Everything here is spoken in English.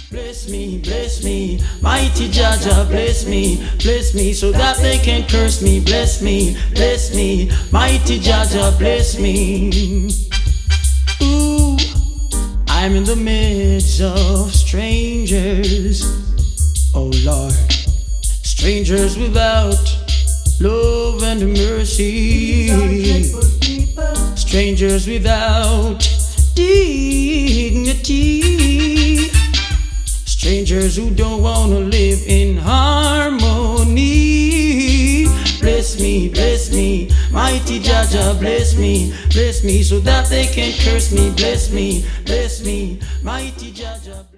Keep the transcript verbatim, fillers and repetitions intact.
Bless me, bless me, mighty Jaja, bless me, bless me, so that they can curse me. Bless me, bless me, mighty Jaja, bless me. Ooh, I'm in the midst of strangers, oh Lord, strangers without love and mercy, strangers without dignity, strangers who don't want to live in harmony. Bless me, bless me, mighty Jaja, bless me, bless me, so that they can curse me. Bless me, bless me, mighty Jaja.